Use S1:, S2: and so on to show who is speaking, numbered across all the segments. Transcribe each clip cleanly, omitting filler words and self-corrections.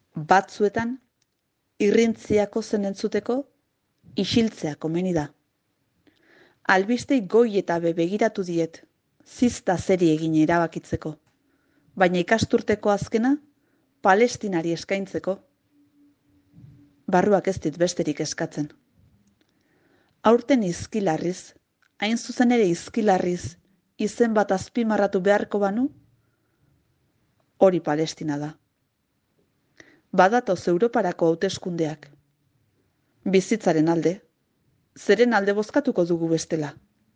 S1: Batzuetan, irrintziako zen entzuteko, isiltzea komeni da. Albistei goi eta begiratu diet, zizta zeri egin erabakitzeko, baina ikasturteko azkena, Palestinari eskaintzeko. Barruak ez dit besterik eskatzen. Aurten izkilarriz, hain zuzen ere izkilarriz, izen bat azpimarratu beharko banu, hori Palestina da. Badatoz Europarako hauteskundeak. Bizitzaren alde, zeren alde bozkatuko dugu bestela.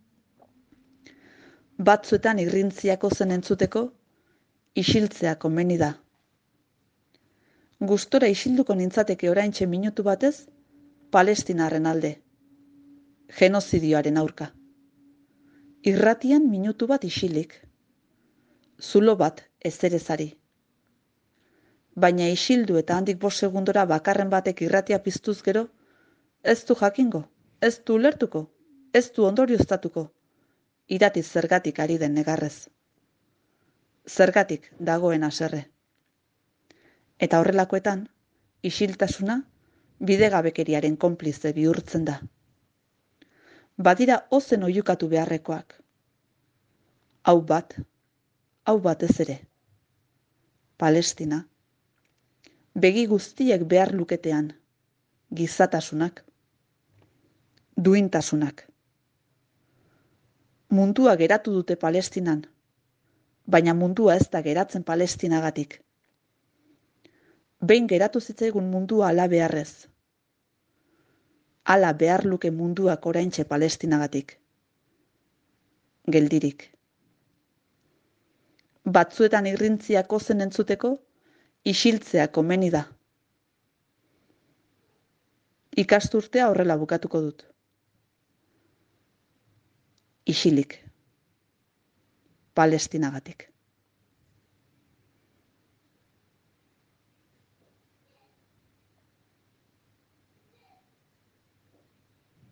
S1: Batzuetan irrintziako zen entzuteko, isiltzea komeni da. Gustora isilduko nintzateke oraintxe minutu batez, Palestinarren alde. Genozidioaren aurka. Irratian minutu bat isilik. Zulo bat ezerezari. Baina isildu eta handik 5 segundora bakarren batek irratia piztuz gero, ez du jakingo, ez du ulertuko, ez du ondorioztatuko, irati zergatik ari den negarrez. Zergatik dagoen haserre. Eta horrelakoetan, isiltasuna bidegabekeriaren konplize bihurtzen da. Badira ozen oiukatu beharrekoak. Hau bat ez ere. Palestina. Begi guztiek behar luketean, gizatasunak, duintasunak. Mundua geratu dute Palestinan, baina mundua ez da geratzen Palestinagatik. Behin geratu zitzaigun mundua ala beharrez. Ala behar luke munduak oraintxe Palestinagatik. Geldirik. Batzuetan irrintziako zen entzuteko, isiltzea komeni da. Ikasturtea horrela bukatuko dut. Isilik. Palestinagatik.